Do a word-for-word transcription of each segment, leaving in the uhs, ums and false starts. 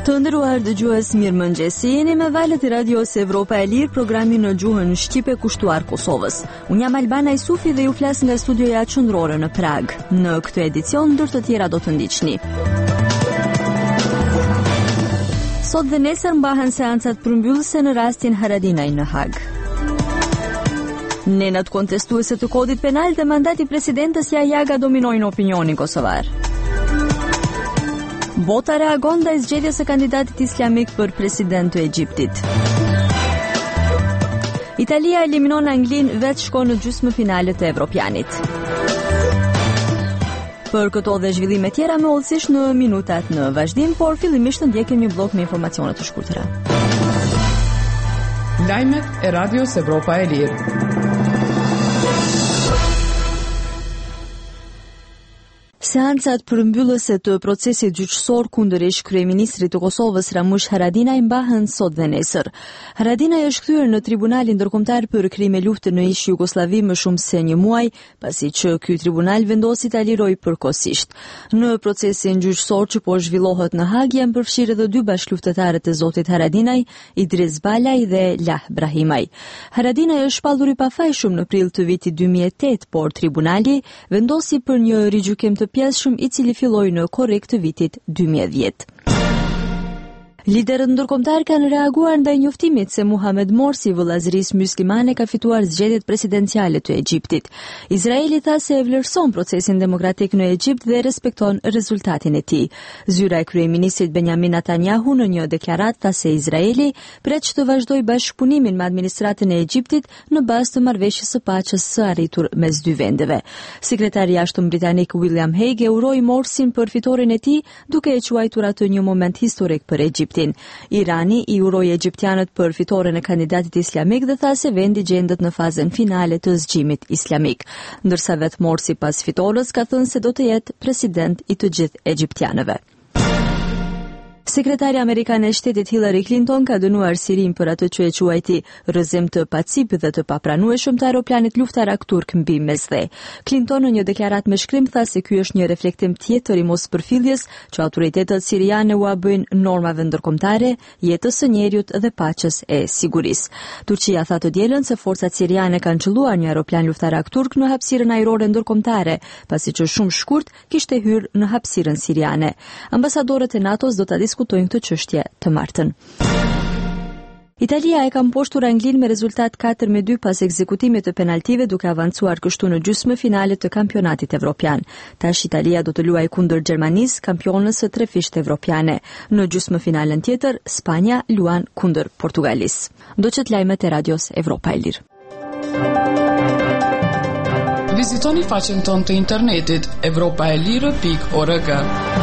Të nderuar dëgjues, mirëmëngjesi. Jeni me valët e Radios Evropa e Lirë, programi në gjuhën shqipe kushtuar Kosovës. Unë jam Albana Isufi dhe ju flas nga studioja qendrore në Prag. Në këtë edicion ndër të tjera do të ndiqni. Sot dhe nesër mbahen seancat përmbyllëse në rastin Haradinaj në Hag. Nenat kontestuese të kodit penal dhe mandati presidentës Jajaga dominojnë opinionin kosovar. Bota reagon ndaj zgjedhjes së kandidatit islamik për president të Egjiptit. Italia eliminon Anglinë, vetë shkon në gjysmëfinalet të Evropianit. Për këto dhe zhvillime tjera me udhëzish në minutat në vazhdim, por fillimisht të ndjekim një blok me informacione të shkurtëra. Lajmet e Radios Evropa e Lirë. Seancat përmbyllëse të procesit gjyqësor kundër ish kryeministrit të Kosovës Ramush Haradinaj mbahen sot dhe nesër. Haradinaj është kthyer në Tribunalin Ndërkombëtar për krime lufte në ish Jugosllavi më shumë se një muaj, pasi që ky tribunal vendosi ta lirojë përkohësisht. Në procesin gjyqësor që po zhvillohet në Hag janë përfshirë edhe dy bashkëluftëtarët e zotit Haradinaj, Idris Balaj dhe Lah Brahimaj. Haradinaj është shpallur i pafajshëm në prill të vitit dy mijë e tetë, por tribunali vendosi për një rigjykim të pjesshëm i cili filloi në korrik të vitit dy mijë e dhjetë. Liderët ndërkombëtar kanë reaguar ndaj njoftimit se Muhamet Morsi, vëllazërisë myslimane, ka fituar zgjedhjet presidenciale të Egjiptit. Izraeli tha se e vlerëson procesin demokratik në Egjipt dhe respekton rezultatin e tij. Zyra e kryeministrit Benjamin Netanyahu në një deklaratë tha se Izraeli pret të vazhdojë bashkëpunimin me administratën e Egjiptit në bazë të marrëveshjes së paqes së arritur mes dy vendeve. Sekretari i jashtëm britanik William Hague e uroi Morsin për fitoren e tij, duke e quajtur atë një moment historik për Egjipt. Irani i uroi egjiptianët për fitoren e kandidatit islamik dhe tha se vendi gjendet në fazën finale të zgjimit islamik, ndërsa vetë Morsi pas fitores ka thënë se do të jetë president i të gjithë egjiptianëve. Sekretari amerikan e shtetit Hillary Clinton ka dënuar Sirin për atë që e quajti rrëzim të pacip dhe të papranueshëm të aeroplanit luftarak turk mbi Mesdhe. Clinton në një deklaratë me shkrim tha se ky është një reflektim tjetër i mospërfilljes që autoritetet siriane u bëjnë normave ndërkombëtare, jetës së njerëzit dhe paqes e sigurisë. Turqia tha të dielën se forcat siriane kanë qelluar një aeroplan luftarak turk në hapësirën ajrore ndërkombëtare, pasi që shumë shkurt kishte hyrë në hapësirën siriane. Ambasadorët e NATO-s do ta diskutojnë këtë çështje të martën. Italia e ka mposhtur Anglinë me rezultat katër me dy pas ekzekutimit të penaltive, duke avancuar kështu në gjysmëfinalet të kampionatit evropian. Tash Italia do të luajë kundër Gjermanisë, kampionës së trefisht evropiane. Në gjysmëfinalen tjetër, Spanja luan kundër Portugalisë. Do qet lajmet e Radios Evropa e Lirë. Vizitoni faqen tonë të internetit evropa e lirë pikë org.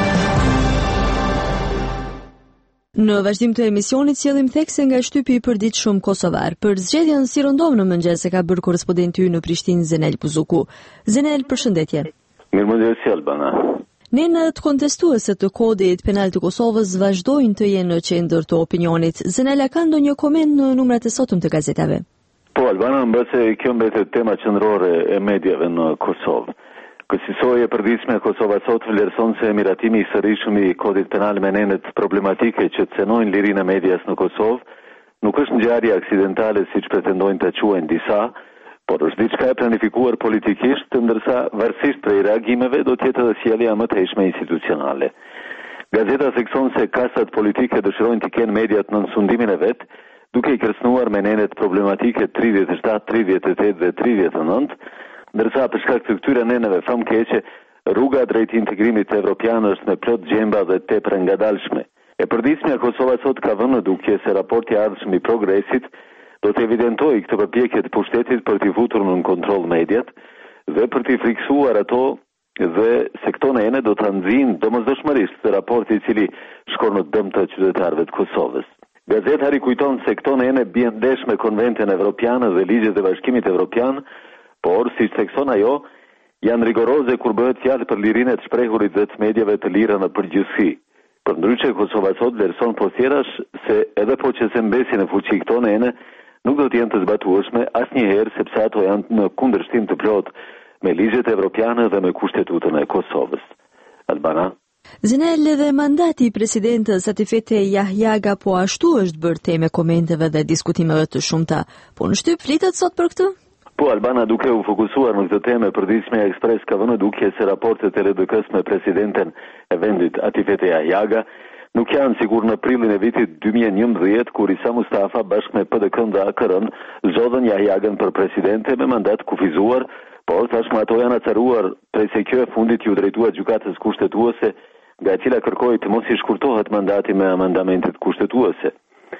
Në vazhdim të emisionit sjellim thekse nga shtypi i përditshëm kosovar. Për zgjedhjen si rëndom në mëngjes e ka bërë korrespondenti ynë në Prishtinë Zenel Buzuku. Zenel, përshëndetje. Mirëmëngjes Albana. Nenat kontestuese të kodit penal të Kosovës vazhdojnë të jenë në qendër të opinionit. Zenela, ka ndonjë koment në numrat e sotëm të gazetave? Po, Albana, mbase kjo mbetet tema qendrore e mediave në Kosovë. Kësisoj e përditshme e Kosova sot vlerëson se miratimi i sërishëm i kodit penal me nenet problematike që të cenojnë lirinë e medias në Kosovë nuk është ngjarje aksidentale siç pretendojnë të quajnë disa, por është diçka e planifikuar politikisht, ndërsa varësisht prej reagimeve do të jetë edhe sjellja më të heshme institucionale. Gazeta thekson se kasat politike dëshirojnë të kenë mediat në sundimin e vet, duke i kërcënuar me nenet problematike tridhjetë e shtatë, tridhjetë e tetë dhe tridhjetë e nëntë, ndërsa për shkak të këtyre neneve famkeqe, rruga drejt integrimit evropian është me plot gjemba dhe tepër ngadalshme. E përditshmja Kosova sot ka vënë në dukje se raporti i ardhshëm i Progresit do të evidentojë këtë përpjekje të pushtetit për t'i futur në kontroll mediat dhe për t'i friksuar ato dhe se këto nene do të nxjinë domosdoshmërisht të raporti i cili shkon në dëm të qytetarëve të Kosovës. Gazeta rikujton se këto nene bien ndesh me konventin evropian dhe ligjet e Bashkimit Evropian, por, si thekson ajo, janë rigoroze kur bëhet fjalë për lirinë të shprehurit dhe të mediave të lira në përgjithësi. Përndryshe, Kosova sot vlerëson posjerash se edhe po që se mbesin e fuqi këto nene, nuk do të jenë të zbatueshme asnjëherë sepse ato janë në kundërshtim të plot me ligjet evropiane dhe me kushtetutën e Kosovës. Albana? Zenel, dhe mandati i presidentës Atifete Jahjaga po ashtu është bërë temë komenteve dhe diskutimeve të shumta. Po në shtyp flitet sot për këtë? Po, Albana, duke u fokusuar në këtë temë, përditshmja Ekspres ka vënë duke se raportet e L D K-s me presidenten e vendit Atifete Jahjaga nuk janë sigur në prillin e vitit dy mijë e njëmbëdhjetë, kur Isa Mustafa bashkë me P D K-n dhe A K R-n zgjodhen Jahjagën për presidente me mandat kufizuar, por tashmë ato janë acaruar prej se kjo e fundit ju drejtuar gjykatës kushtetuese, nga e cila kërkoi të mos i shkurtohet mandati me amendamentet kushtetuese.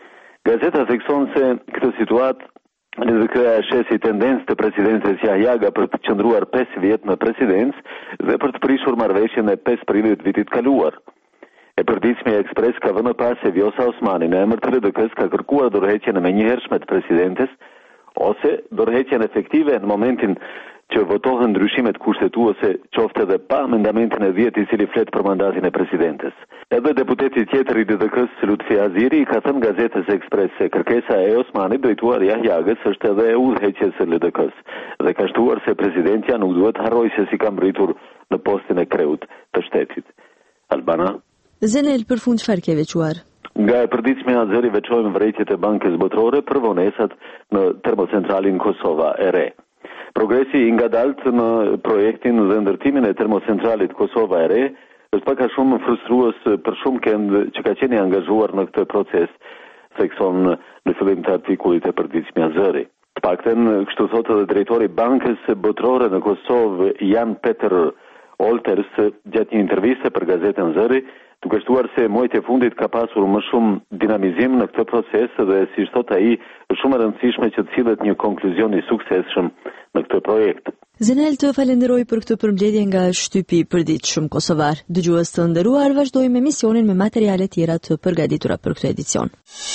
Gazeta thekson se këtë situatë L D K-ja shesi tendencë të presidentes Jahjaga për të qëndruar pesë vjet në presidencë dhe për të prishur marrëveshjen e pesë prillit vitit kaluar. E përditshmja Ekspres ka vënë pas se Vjosa Osmani në emër të L D K-s ka kërkuar dorëheqjen e menjëhershme të presidentes ose dorëheqjen efektive në momentin që votohen ndryshimet kushtetuese, qoftë edhe pa amendamentin e dhjetë i cili flet për mandatin e presidentes. Edhe deputeti tjetër i L D K-s, Lutfi Aziri, ka thënë gazetës Ekspres se kërkesa e Osmanit drejtuar Jahjagës është edhe e udhëheqjes së L D K-s dhe ka shtuar se presidentja nuk duhet harrojë se si ka mbritur në postin e kreut të shtetit. Albana? Zenel, për fund çfarë ke veçuar? Nga e përditshmja Azeri veçojmë vërejtjet e Bankës Botërore për vonesat në termocentralin Kosova e Re. Progresi i ngadalt në projektin dhe ndërtimin e termocentralit Kosova e Re është pak a shumë frustrues për shumë kënd që ka qenë angazhuar në këtë proces, thekson në fillim të artikullit e përditshmja Azeri. Të paktën, kështu thotë edhe drejtori i Bankës Botërore në Kosovë, Jan Peter Olters, gjatë një interviste për gazetën Azeri, duke shtuar se muajt e fundit ka pasur më shumë dinamizim në këtë proces dhe si thot ai, është shumë e rëndësishme që të sillet një konkluzion i suksesshëm në këtë projekt. Zenel, të falenderoj për këtë përmbledhje nga shtypi i përditshëm kosovar. Dëgjues të nderuar, vazhdojmë emisionin me materiale tjera të përgatitura për këtë edicion.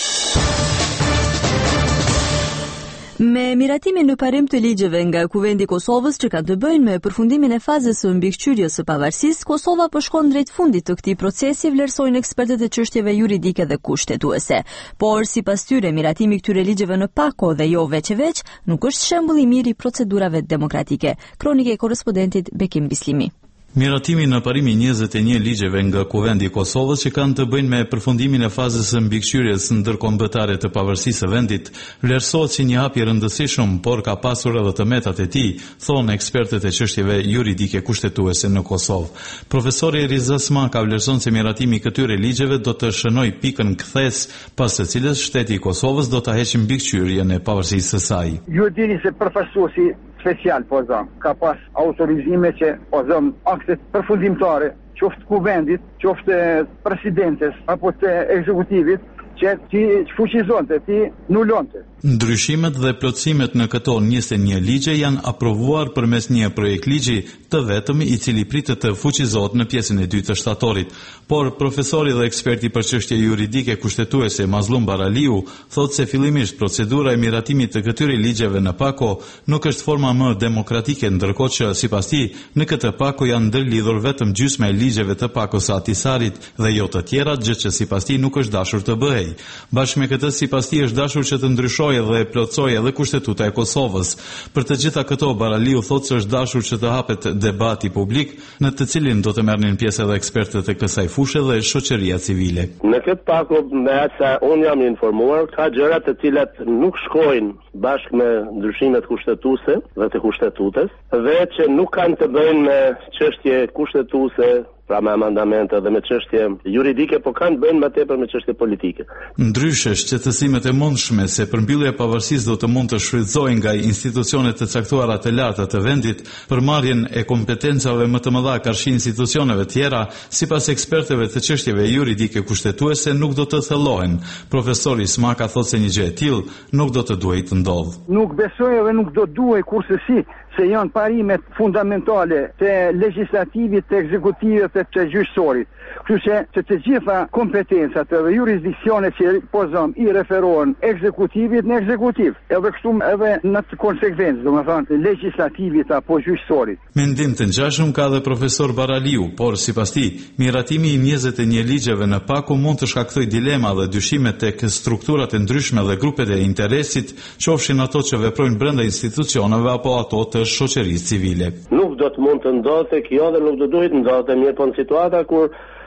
Me miratimin në parim të ligjeve nga Kuvendi i Kosovës që kanë të bëjnë me përfundimin e fazës së mbikëqyrjes së pavarësisë, Kosova po shkon drejt fundit të këtij procesi, vlerësojnë ekspertët e çështjeve juridike dhe kushtetuese. Por sipas tyre, miratimi i këtyre ligjeve në pako dhe jo veç e veç nuk është shembull i mirë i procedurave demokratike. Kronikë e korrespondentit Bekim Bislimi. Miratimi në parim i njëzet e një ligjeve nga Kuvendi i Kosovës që kanë të bëjnë me përfundimin e fazës së mbikëqyrjes ndërkombëtare të pavarësisë së vendit, vlerësohet si një hap i rëndësishëm, por ka pasur edhe të metat e tij, thonë ekspertët e çështjeve juridike kushtetuese në Kosovë. Profesori Riza Smaka vlerëson se miratimi i këtyre ligjeve do të shënojë pikën kthes pas së cilës shteti i Kosovës do ta heqë mbikëqyrjen e pavarësisë së saj. Ju dini se përfaqësuesi special po zëm, ka pas autorizime që po zëm aktet përfundimtare, qoftë kuvendit, qoftë presidentes, apo të ekzekutivit, që ti fuqizonte, ti nulonte. Ndryshimet dhe plotësimet në këto njëzet e një ligje janë aprovuar përmes një projekt ligji të vetëm i cili pritet të fuqizohet në pjesën e dytë të shtatorit, por profesori dhe eksperti për çështje juridike kushtetuese Mazlum Baraliu thotë se fillimisht procedura e miratimit të këtyre ligjeve në pako nuk është forma më demokratike, ndërkohë që sipas tij në këtë pako janë ndërlidhur vetëm gjysma e ligjeve të pakos së Ahtisarit dhe jo të tjerat, gjë që sipas tij nuk është dashur të bëhej. Bashkë me këtë, sipas tij është dashur që të ndryshojë dhe plotësojë edhe kushtetuta e Kosovës. Për të gjitha këto, Baraliu thotë se është dashur që të hapet debati publik në të cilin do të merrnin pjesë edhe ekspertët e kësaj fushë dhe shoqëria civile. Në këtë pako, me atë sa unë jam informuar, ka gjëra të cilat nuk shkojnë bashkë me ndryshimet kushtetuese dhe të kushtetutës, dhe që nuk kanë të bëjnë me çështje kushtetuese, pra me amendamente dhe me çështje juridike, po kanë të bëjnë më tepër me çështje politike. Ndryshe, shqetësimet e mundshme se përmbyllja e pavarësisë do të mund të shfrytëzohen nga institucionet të caktuara të larta të vendit për marrjen e kompetencave më të mëdha karshi institucioneve tjera, sipas ekspertëve të çështjeve juridike kushtetuese nuk do të thellohen. Profesori Smaka thotë se një gjë e tillë nuk do të duhej të ndodhë. Nuk besoj dhe nuk do duhej kurse si se janë parimet fundamentale të legislativit, të ekzekutivit dhe të gjyqësorit. Kështu që që të gjitha kompetencat dhe jurisdiksionet që pozëm i referohen ekzekutivit në ekzekutiv, edhe kështu edhe në të konsekvencë, do më thënë, legislativit apo gjyqësorit. Mendim të ngjashëm ka dhe profesor Baraliu, por sipas tij, miratimi i njëzet e një ligjeve në pako mund të shkaktojë dilema dhe dyshime tek strukturat e ndryshme dhe grupet e interesit, qofshin ato që veprojnë brenda institucioneve apo ato të shoqërisë civile. Nuk do të mund të ndodhte kjo dhe nuk do duhet ndodhte, mirë po në situata kur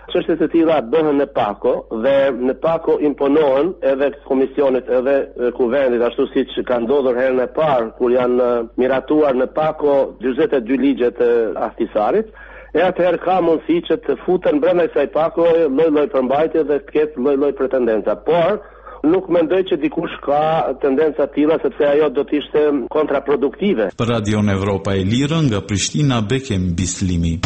Çështjet e tilla bëhen në pako dhe në pako imponohen edhe komisionit edhe kuvendit, ashtu siç ka ndodhur herën e parë kur janë miratuar në pako dyzet e dy ligjet e ahtisarit. E atëherë ka mundësi që të futen brenda kësaj pako lloj-lloj përmbajtje dhe të ketë lloj-lloj pretendenca. Por nuk mendoj që dikush ka tendenca të tilla sepse ajo do të ishte kontraproduktive. Për Radion Evropa e Lirë nga Prishtina, Bekem Bislimi.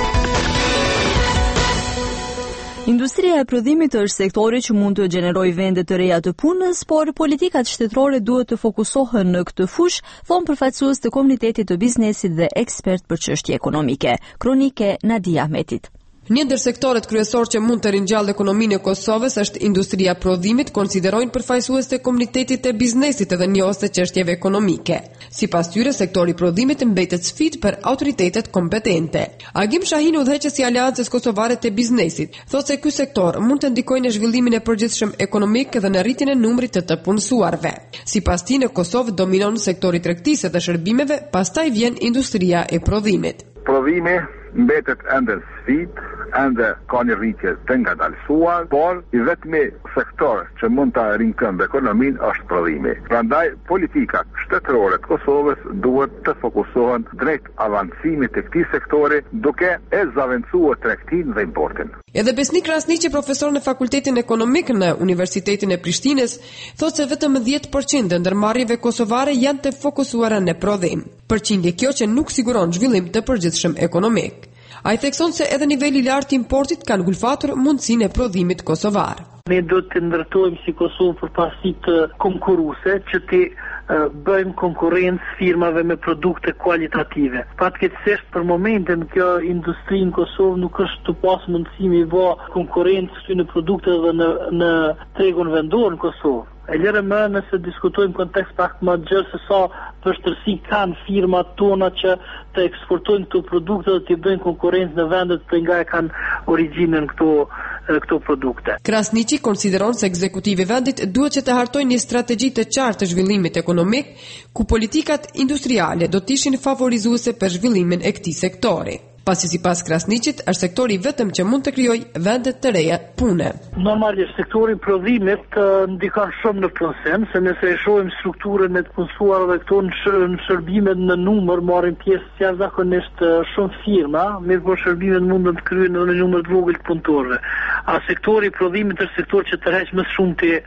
Industria e prodhimit është sektori që mund të gjenerojë vende të reja të punës, por politikat shtetërore duhet të fokusohen në këtë fushë, thon përfaqësues të komunitetit të biznesit dhe ekspert për çështje ekonomike. Kronike Nadia Ahmetit. Një ndër sektorët kryesor që mund të ringjallë ekonominë e Kosovës është industria e prodhimit, konsiderojnë përfaqësues të komunitetit të biznesit edhe njohës të çështjeve ekonomike. Sipas tyre, sektori i prodhimit mbetet sfidë për autoritetet kompetente. Agim Shahin, udhëheqësi i Aleancës Kosovare të Biznesit, thotë se ky sektor mund të ndikojë në zhvillimin e përgjithshëm ekonomik dhe në rritjen e numrit të të punësuarve. Sipas tij, në Kosovë dominon sektori i tregtisë dhe shërbimeve, pastaj vjen industria e prodhimit. Prodhimi mbetet ende sfidë, ende ka një rritje të ngadalësuar, por i vetmi sektor që mund të rinkëmbë ekonominë është prodhimi. Prandaj politikat shtetërore të Kosovës duhet të fokusohen drejt avancimit të këtij sektori, duke e zaventësuar tregtinë dhe importin. Edhe Besnik Krasniqi, profesor në Fakultetin Ekonomik në Universitetin e Prishtinës, thotë se vetëm dhjetë përqind e ndërmarrjeve kosovare janë të fokusuara në prodhim. Përqindje kjo që nuk siguron zhvillim të përgjithshëm ekonomik. Ai thekson se edhe niveli i lartë i importit ka ngulfatur mundësinë e prodhimit kosovar. Ne do të ndërtojmë si Kosovë për pasitë konkurruese që të bëjmë konkurrencë firmave me produkte kualitative. Fatkeqësisht për momentin kjo industri në Kosovë nuk është të pas mundësi me vë konkurrencë në produkte dhe në në tregun vendor në Kosovë. E lërë më nëse diskutojmë kontekst pak më gjerë se sa vështirësi kanë firmat tona që të eksportojnë këto produkte dhe të bëjnë konkurrencë në vendet të nga e kanë origjinën këto këto produkte. Krasniqi konsideron se ekzekutivi i vendit duhet që të hartojnë një strategji të qartë të zhvillimit ekonomik, ku politikat industriale do të ishin favorizuese për zhvillimin e këtij sektori. Pasi sipas Krasniqit është sektori vetëm që mund të krijojë vende të reja pune. Normalisht sektori i prodhimit ndikon shumë në punësim, se nëse e shohim strukturën e të punësuarve këto në shërbimet në numër marrin pjesë jashtëzakonisht shumë firma, mirë po shërbimet mundën të kryhen në numër të vogël të punëtorëve. A sektori i prodhimit është sektor që tërheq më shumë të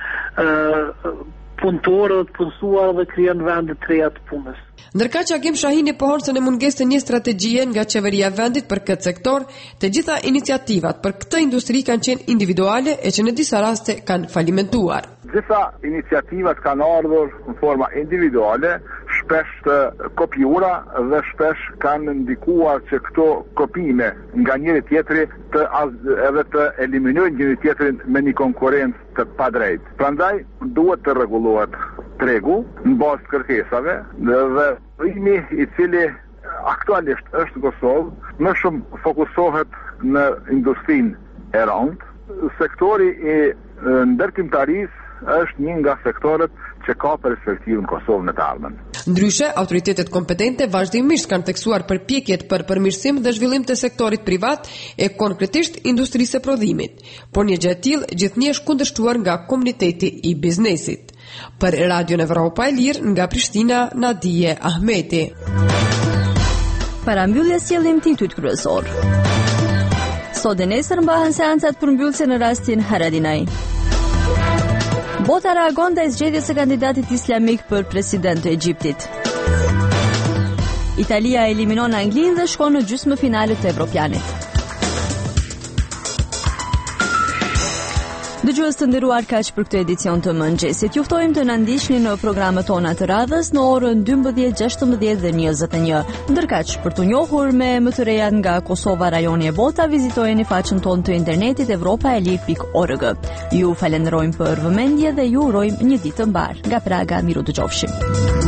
punëtorë të punësuar dhe krijon vende të reja të punës. Ndërka që Agim Shahini pohon se në mungesë të një strategjie nga qeveria e vendit për këtë sektor, të gjitha iniciativat për këtë industri kanë qenë individuale e që në disa raste kanë falimentuar. Gjitha iniciativat kanë ardhur në forma individuale, shpesh të kopjura dhe shpesh kanë ndikuar që këto kopime nga njëri tjetri të edhe të eliminojnë njëri tjetrin me një konkurrencë të padrejtë. Prandaj duhet të rregullohet tregu në bazë të kërkesave dhe rrimi i cili aktualisht është në Kosovë më shumë fokusohet në industrinë e rëndë. Sektori i ndërtimtarisë është një nga sektorët që ka perspektivë në Kosovë në të ardhmen. Ndryshe, autoritetet kompetente vazhdimisht kanë theksuar përpjekjet për përmirësim dhe zhvillim të sektorit privat e konkretisht industrisë së prodhimit, por një gjë e tillë gjithnjë është kundërshtuar nga komuniteti i biznesit. Për Radion Evropa e Lirë nga Prishtina, Nadije Ahmeti. Parambyllja sjellim titujt kryesor. Sot e nesër mbahen seancat përmbyllëse në rastin Haradinaj. Bota reagon ndaj zgjedhjes së kandidatit islamik për president të Egjiptit. Italia eliminon Anglinë dhe shkon në gjysmëfinale të Evropianit. Dëgjues të nderuar, kaq për këtë edicion të mëngjesit. Ju ftojmë të na ndiqni në programet tona të radhës në orën dymbëdhjetë, gjashtëmbëdhjetë dhe njëzet e një. Ndërkaq, për të njohur me më të rejat nga Kosova, rajoni e bota, vizitojeni faqen tonë të internetit evropa e lir pikë org. Ju falenderojmë për vëmendje dhe ju urojmë një ditë të mbar. Nga Praga, miru dëgjofshim.